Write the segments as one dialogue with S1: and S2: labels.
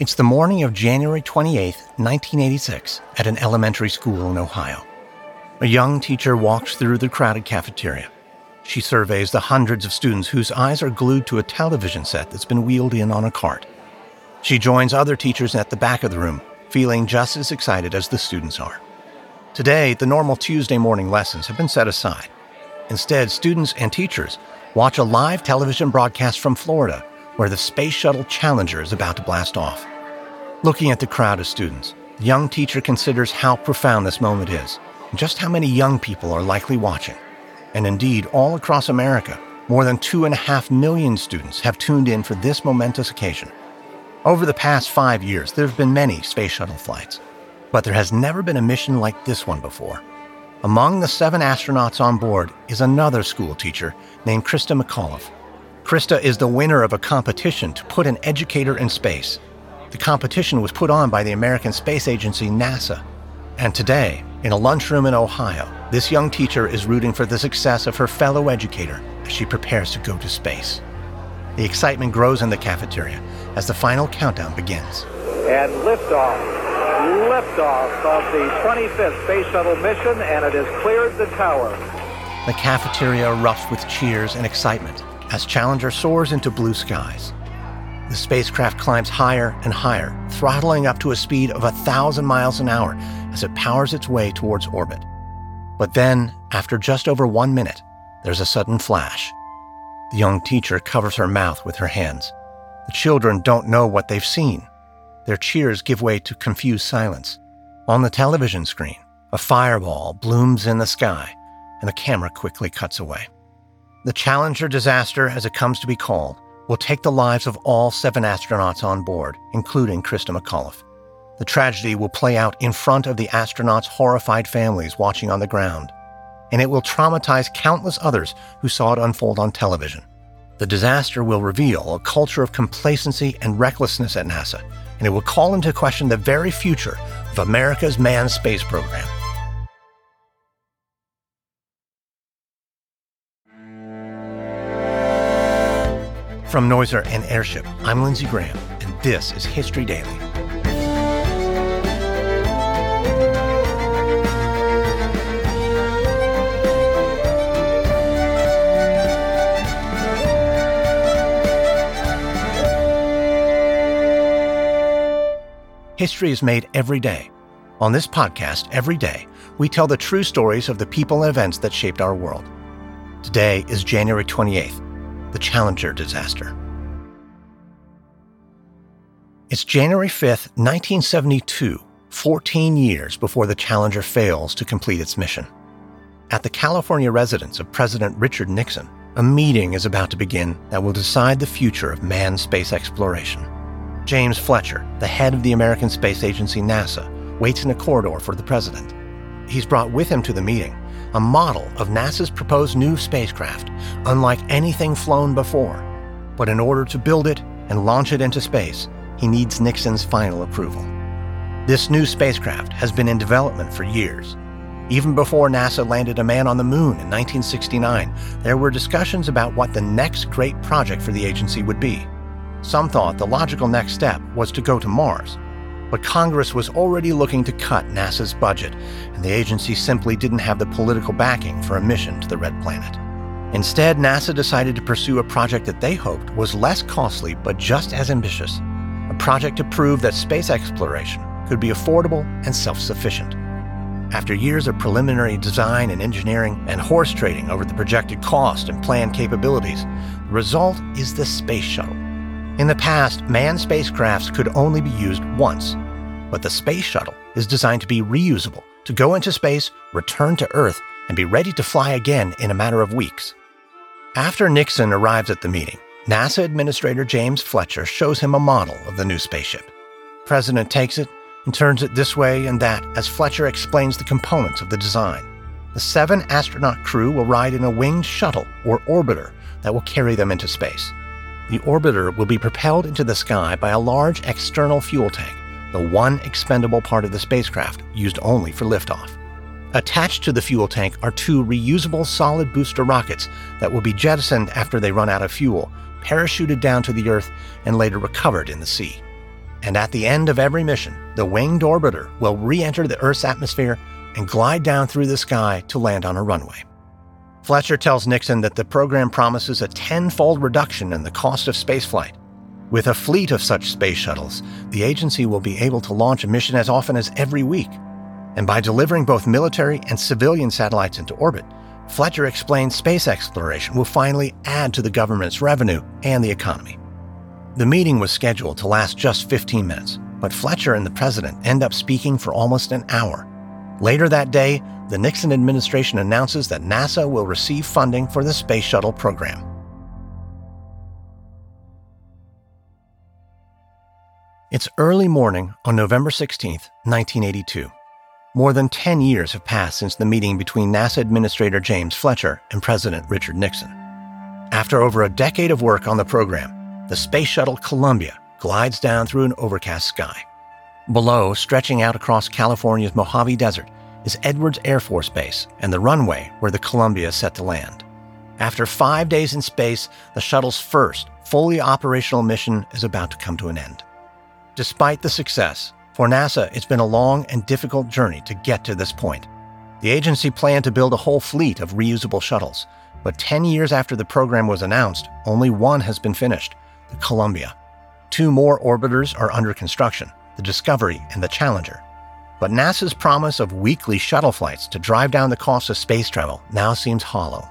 S1: It's the morning of January 28, 1986, at an elementary school in Ohio. A young teacher walks through the crowded cafeteria. She surveys the hundreds of students whose eyes are glued to a television set that's been wheeled in on a cart. She joins other teachers at the back of the room, feeling just as excited as the students are. Today, the normal Tuesday morning lessons have been set aside. Instead, students and teachers watch a live television broadcast from Florida, where the Space Shuttle Challenger is about to blast off. Looking at the crowd of students, the young teacher considers how profound this moment is, and just how many young people are likely watching. And indeed, all across America, more than 2.5 million students have tuned in for this momentous occasion. Over the past 5 years, there have been many space shuttle flights, but there has never been a mission like this one before. Among the 7 astronauts on board is another school teacher named Christa McAuliffe. Christa is the winner of a competition to put an educator in space. The competition was put on by the American Space Agency, NASA. And today, in a lunchroom in Ohio, this young teacher is rooting for the success of her fellow educator as she prepares to go to space. The excitement grows in the cafeteria as the final countdown begins.
S2: And liftoff of the 25th Space Shuttle mission, and it has cleared the tower.
S1: The cafeteria erupts with cheers and excitement as Challenger soars into blue skies. The spacecraft climbs higher and higher, throttling up to a speed of 1,000 miles an hour as it powers its way towards orbit. But then, after just over 1 minute, there's a sudden flash. The young teacher covers her mouth with her hands. The children don't know what they've seen. Their cheers give way to confused silence. On the television screen, a fireball blooms in the sky, and the camera quickly cuts away. The Challenger disaster, as it comes to be called, will take the lives of all 7 astronauts on board, including Christa McAuliffe. The tragedy will play out in front of the astronauts' horrified families watching on the ground, and it will traumatize countless others who saw it unfold on television. The disaster will reveal a culture of complacency and recklessness at NASA, and it will call into question the very future of America's manned space program. From Noiser and Airship, I'm Lindsey Graham, and this is History Daily. History is made every day. On this podcast, every day, we tell the true stories of the people and events that shaped our world. Today is January 28th. The Challenger disaster. It's January 5th, 1972, 14 years before the Challenger fails to complete its mission. At the California residence of President Richard Nixon, a meeting is about to begin that will decide the future of manned space exploration. James Fletcher, the head of the American Space Agency, NASA, waits in a corridor for the president. He's brought with him to the meeting a model of NASA's proposed new spacecraft, unlike anything flown before. But in order to build it and launch it into space, he needs Nixon's final approval. This new spacecraft has been in development for years. Even before NASA landed a man on the moon in 1969, there were discussions about what the next great project for the agency would be. Some thought the logical next step was to go to Mars. But Congress was already looking to cut NASA's budget, and the agency simply didn't have the political backing for a mission to the Red Planet. Instead, NASA decided to pursue a project that they hoped was less costly but just as ambitious, a project to prove that space exploration could be affordable and self-sufficient. After years of preliminary design and engineering and horse trading over the projected cost and planned capabilities, the result is the Space Shuttle. In the past, manned spacecrafts could only be used once, but the Space Shuttle is designed to be reusable, to go into space, return to Earth, and be ready to fly again in a matter of weeks. After Nixon arrives at the meeting, NASA Administrator James Fletcher shows him a model of the new spaceship. The President takes it and turns it this way and that as Fletcher explains the components of the design. The 7-astronaut crew will ride in a winged shuttle or orbiter that will carry them into space. The orbiter will be propelled into the sky by a large external fuel tank, the one expendable part of the spacecraft used only for liftoff. Attached to the fuel tank are 2 reusable solid booster rockets that will be jettisoned after they run out of fuel, parachuted down to the Earth, and later recovered in the sea. And at the end of every mission, the winged orbiter will re-enter the Earth's atmosphere and glide down through the sky to land on a runway. Fletcher tells Nixon that the program promises a 10-fold reduction in the cost of spaceflight. With a fleet of such space shuttles, the agency will be able to launch a mission as often as every week. And by delivering both military and civilian satellites into orbit, Fletcher explains space exploration will finally add to the government's revenue and the economy. The meeting was scheduled to last just 15 minutes, but Fletcher and the president end up speaking for almost an hour. Later that day, the Nixon administration announces that NASA will receive funding for the Space Shuttle program. It's early morning on November 16, 1982. More than 10 years have passed since the meeting between NASA Administrator James Fletcher and President Richard Nixon. After over a decade of work on the program, the Space Shuttle Columbia glides down through an overcast sky. Below, stretching out across California's Mojave Desert, is Edwards Air Force Base and the runway where the Columbia is set to land. After 5 days in space, the shuttle's first fully operational mission is about to come to an end. Despite the success, for NASA, it's been a long and difficult journey to get to this point. The agency planned to build a whole fleet of reusable shuttles, but 10 years after the program was announced, only one has been finished, the Columbia. 2 more orbiters are under construction, the Discovery and the Challenger. But NASA's promise of weekly shuttle flights to drive down the cost of space travel now seems hollow.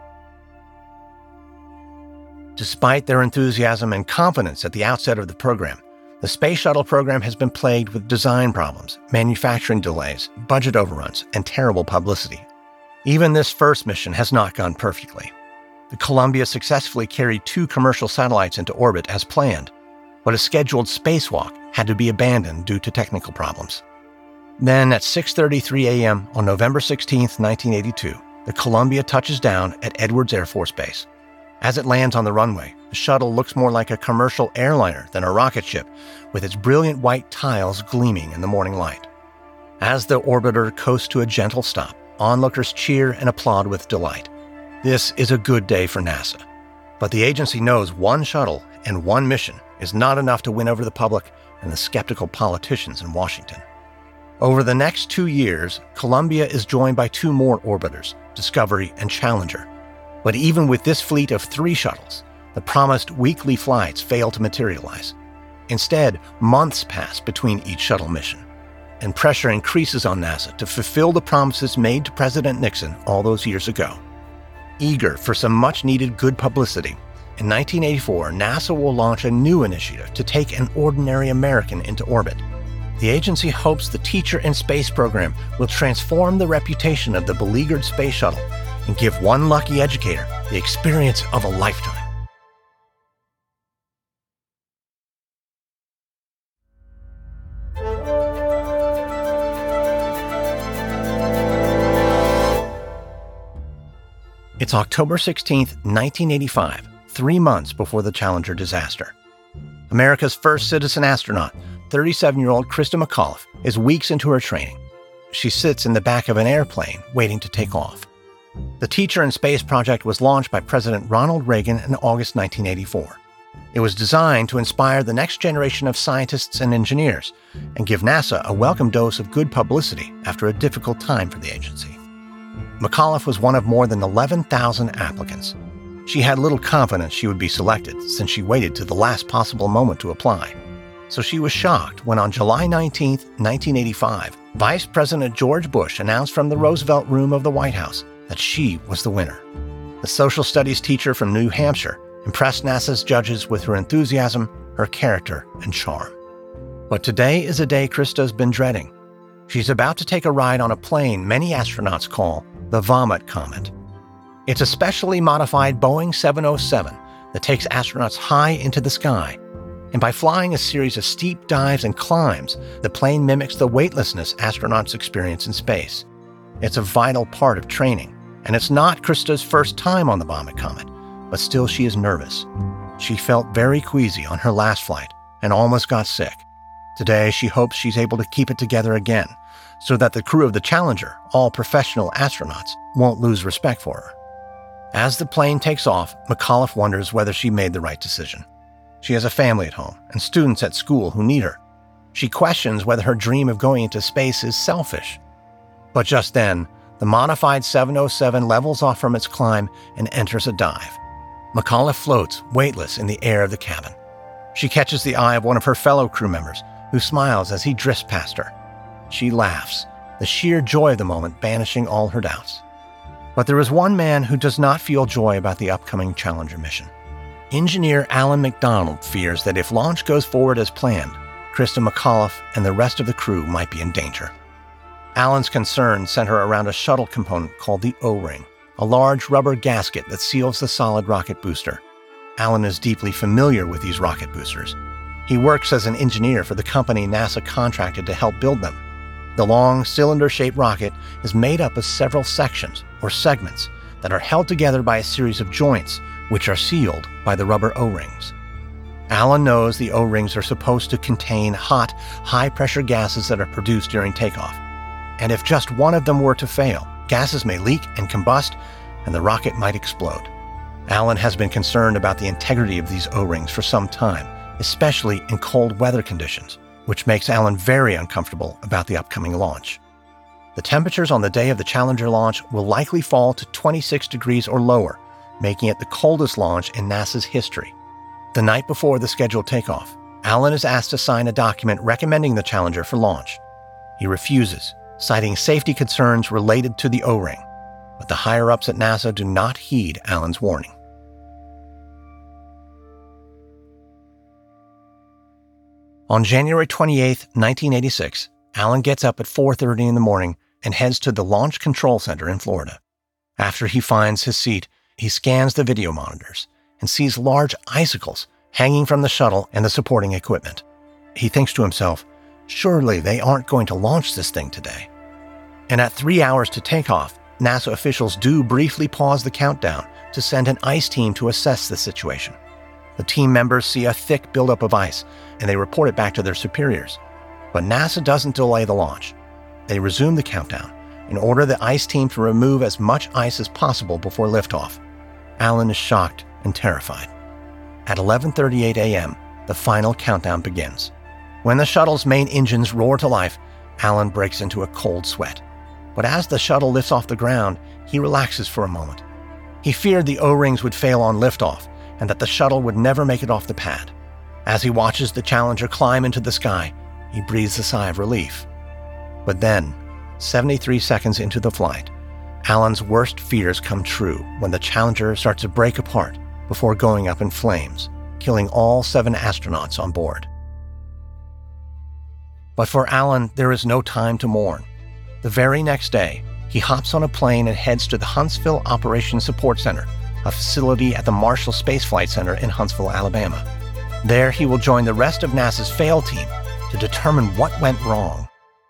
S1: Despite their enthusiasm and confidence at the outset of the program, the Space Shuttle program has been plagued with design problems, manufacturing delays, budget overruns, and terrible publicity. Even this first mission has not gone perfectly. The Columbia successfully carried 2 commercial satellites into orbit as planned, but a scheduled spacewalk had to be abandoned due to technical problems. Then at 6:33 a.m. on November 16, 1982, the Columbia touches down at Edwards Air Force Base. As it lands on the runway, the shuttle looks more like a commercial airliner than a rocket ship, with its brilliant white tiles gleaming in the morning light. As the orbiter coasts to a gentle stop, onlookers cheer and applaud with delight. This is a good day for NASA. But the agency knows one shuttle and one mission is not enough to win over the public and the skeptical politicians in Washington. Over the next 2 years, Columbia is joined by 2 more orbiters, Discovery and Challenger. But even with this fleet of 3 shuttles, the promised weekly flights fail to materialize. Instead, months pass between each shuttle mission, and pressure increases on NASA to fulfill the promises made to President Nixon all those years ago. Eager for some much-needed good publicity, in 1984, NASA will launch a new initiative to take an ordinary American into orbit. The agency hopes the Teacher in Space program will transform the reputation of the beleaguered space shuttle and give one lucky educator the experience of a lifetime. It's October 16, 1985, 3 months before the Challenger disaster. America's first citizen astronaut, 37-year-old Christa McAuliffe, is weeks into her training. She sits in the back of an airplane waiting to take off. The Teacher in Space project was launched by President Ronald Reagan in August 1984. It was designed to inspire the next generation of scientists and engineers and give NASA a welcome dose of good publicity after a difficult time for the agency. McAuliffe was one of more than 11,000 applicants. She had little confidence she would be selected since she waited to the last possible moment to apply. So she was shocked when on July 19, 1985, Vice President George Bush announced from the Roosevelt Room of the White House that she was the winner. The social studies teacher from New Hampshire impressed NASA's judges with her enthusiasm, her character, and charm. But today is a day Christa's been dreading. She's about to take a ride on a plane many astronauts call the Vomit Comet. It's a specially modified Boeing 707 that takes astronauts high into the sky. And by flying a series of steep dives and climbs, the plane mimics the weightlessness astronauts experience in space. It's a vital part of training, and it's not Christa's first time on the Vomit Comet, but still she is nervous. She felt very queasy on her last flight and almost got sick. Today, she hopes she's able to keep it together again, so that the crew of the Challenger, all professional astronauts, won't lose respect for her. As the plane takes off, McAuliffe wonders whether she made the right decision. She has a family at home and students at school who need her, She questions whether her dream of going into space is selfish. But just then, the modified 707 levels off from its climb and enters a dive. McAuliffe floats, weightless, in the air of the cabin. She catches the eye of one of her fellow crew members, who smiles as he drifts past her. She laughs, the sheer joy of the moment banishing all her doubts. But there is one man who does not feel joy about the upcoming Challenger mission. Engineer Alan McDonald fears that if launch goes forward as planned, Christa McAuliffe and the rest of the crew might be in danger. Alan's concerns center around a shuttle component called the O-ring, a large rubber gasket that seals the solid rocket booster. Alan is deeply familiar with these rocket boosters. He works as an engineer for the company NASA contracted to help build them. The long, cylinder-shaped rocket is made up of several sections, or segments, that are held together by a series of joints, which are sealed by the rubber O-rings. Alan knows the O-rings are supposed to contain hot, high-pressure gases that are produced during takeoff. And if just one of them were to fail, gases may leak and combust, and the rocket might explode. Alan has been concerned about the integrity of these O-rings for some time, especially in cold weather conditions, which makes Alan very uncomfortable about the upcoming launch. The temperatures on the day of the Challenger launch will likely fall to 26 degrees or lower, making it the coldest launch in NASA's history. The night before the scheduled takeoff, Alan is asked to sign a document recommending the Challenger for launch. He refuses, citing safety concerns related to the O-ring, but the higher-ups at NASA do not heed Alan's warning. On January 28, 1986, Alan gets up at 4:30 in the morning and heads to the Launch Control Center in Florida. After he finds his seat, he scans the video monitors and sees large icicles hanging from the shuttle and the supporting equipment. He thinks to himself, surely they aren't going to launch this thing today. And at 3 hours to takeoff, NASA officials do briefly pause the countdown to send an ice team to assess the situation. The team members see a thick buildup of ice, and they report it back to their superiors. But NASA doesn't delay the launch. They resume the countdown and order the ice team to remove as much ice as possible before liftoff. Alan is shocked and terrified. At 11:38 a.m., the final countdown begins. When the shuttle's main engines roar to life, Alan breaks into a cold sweat. But as the shuttle lifts off the ground, he relaxes for a moment. He feared the O-rings would fail on liftoff and that the shuttle would never make it off the pad. As he watches the Challenger climb into the sky, he breathes a sigh of relief. But then, 73 seconds into the flight, Alan's worst fears come true when the Challenger starts to break apart before going up in flames, killing all 7 astronauts on board. But for Alan, there is no time to mourn. The very next day, he hops on a plane and heads to the Huntsville Operations Support Center, a facility at the Marshall Space Flight Center in Huntsville, Alabama. There, he will join the rest of NASA's FAIL team to determine what went wrong.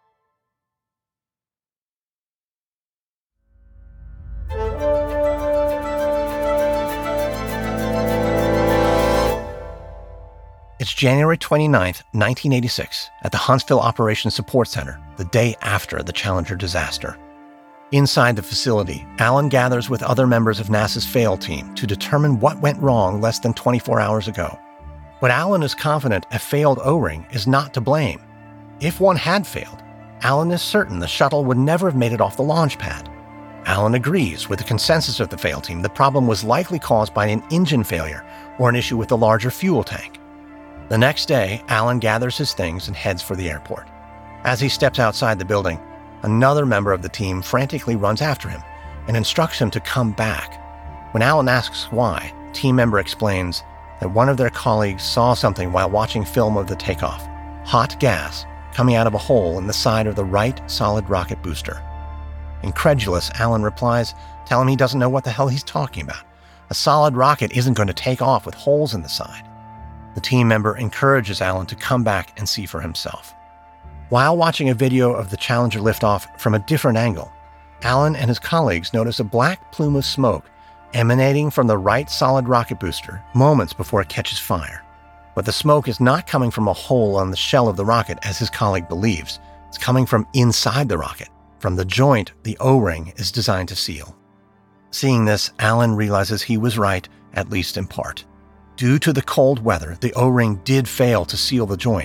S1: It's January 29, 1986, at the Huntsville Operations Support Center, the day after the Challenger disaster. Inside the facility, Alan gathers with other members of NASA's FAIL team to determine what went wrong less than 24 hours ago. But Alan is confident a failed O-ring is not to blame. If one had failed, Alan is certain the shuttle would never have made it off the launch pad. Alan agrees with the consensus of the FAIL team the problem was likely caused by an engine failure or an issue with the larger fuel tank. The next day, Alan gathers his things and heads for the airport. As he steps outside the building, another member of the team frantically runs after him and instructs him to come back. When Alan asks why, a team member explains that one of their colleagues saw something while watching film of the takeoff: hot gas coming out of a hole in the side of the right solid rocket booster. Incredulous, Alan replies, telling him he doesn't know what the hell he's talking about. A solid rocket isn't going to take off with holes in the side. The team member encourages Alan to come back and see for himself. While watching a video of the Challenger liftoff from a different angle, Alan and his colleagues notice a black plume of smoke emanating from the right solid rocket booster moments before it catches fire. But the smoke is not coming from a hole on the shell of the rocket as his colleague believes. It's coming from inside the rocket, from the joint the O-ring is designed to seal. Seeing this, Alan realizes he was right, at least in part. Due to the cold weather, the O-ring did fail to seal the joint,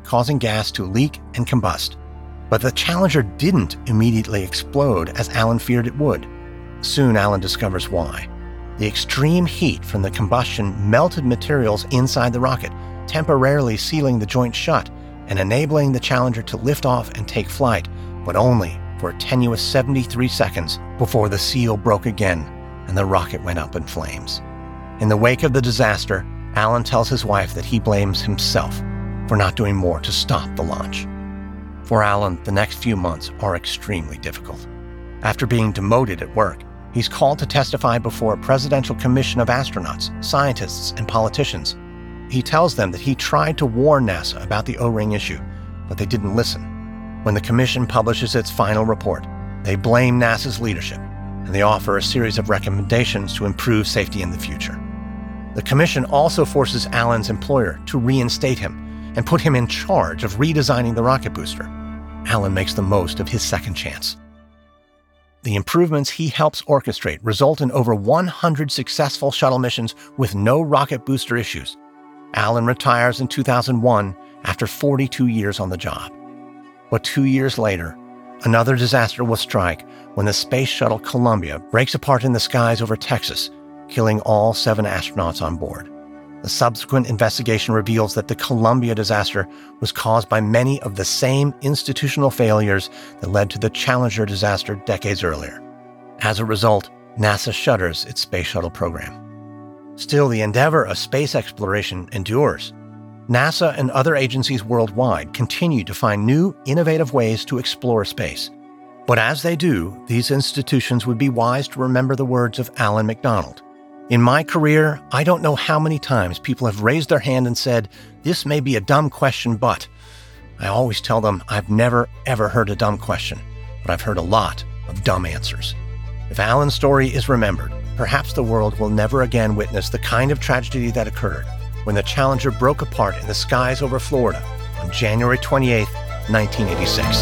S1: causing gas to leak and combust. But the Challenger didn't immediately explode as Alan feared it would. Soon Alan discovers why. The extreme heat from the combustion melted materials inside the rocket, temporarily sealing the joint shut and enabling the Challenger to lift off and take flight, but only for a tenuous 73 seconds before the seal broke again and the rocket went up in flames. In the wake of the disaster, Alan tells his wife that he blames himself for not doing more to stop the launch. For Alan, the next few months are extremely difficult. After being demoted at work, he's called to testify before a presidential commission of astronauts, scientists, and politicians. He tells them that he tried to warn NASA about the O-ring issue, but they didn't listen. When the commission publishes its final report, they blame NASA's leadership, and they offer a series of recommendations to improve safety in the future. The commission also forces Alan's employer to reinstate him and put him in charge of redesigning the rocket booster. Alan makes the most of his second chance. The improvements he helps orchestrate result in over 100 successful shuttle missions with no rocket booster issues. Alan retires in 2001 after 42 years on the job. But 2 years later, another disaster will strike when the Space Shuttle Columbia breaks apart in the skies over Texas, killing all 7 astronauts on board. The subsequent investigation reveals that the Columbia disaster was caused by many of the same institutional failures that led to the Challenger disaster decades earlier. As a result, NASA shutters its space shuttle program. Still, the endeavor of space exploration endures. NASA and other agencies worldwide continue to find new, innovative ways to explore space. But as they do, these institutions would be wise to remember the words of Alan McDonald. In my career, I don't know how many times people have raised their hand and said, "This may be a dumb question, but..." I always tell them I've never, ever heard a dumb question, but I've heard a lot of dumb answers. If Alan's story is remembered, perhaps the world will never again witness the kind of tragedy that occurred when the Challenger broke apart in the skies over Florida on January 28, 1986.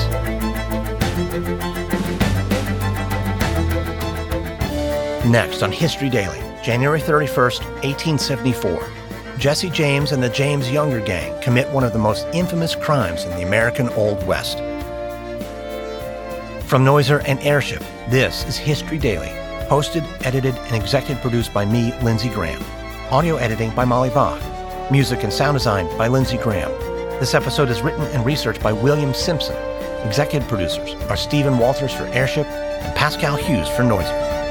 S1: Next on History Daily, January 31st, 1874, Jesse James and the James Younger Gang commit one of the most infamous crimes in the American Old West. From Noiser and Airship, this is History Daily, hosted, edited, and executive produced by me, Lindsey Graham. Audio editing by Molly Bach. Music and sound design by Lindsey Graham. This episode is written and researched by William Simpson. Executive producers are Stephen Walters for Airship and Pascal Hughes for Noiser.